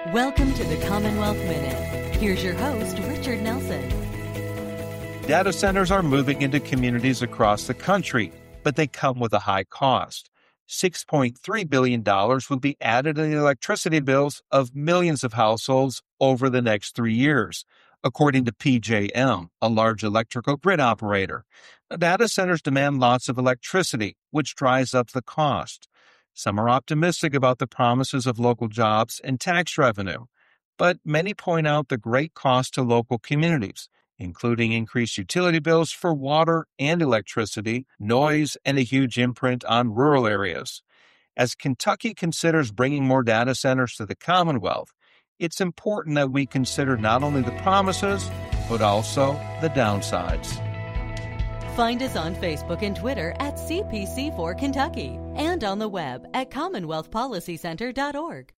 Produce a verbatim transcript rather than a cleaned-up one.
Welcome to the Commonwealth Minute. Here's your host, Richard Nelson. Data centers are moving into communities across the country, but they come with a high cost. six point three billion dollars will be added to the electricity bills of millions of households over the next three years, according to P J M, a large electrical grid operator. Now, data centers demand lots of electricity, which drives up the cost. Some are optimistic about the promises of local jobs and tax revenue, but many point out the great cost to local communities, including increased utility bills for water and electricity, noise, and a huge imprint on rural areas. As Kentucky considers bringing more data centers to the Commonwealth, it's important that we consider not only the promises, but also the downsides. Find us on Facebook and Twitter at C P C four Kentucky and on the web at commonwealth policy center dot org.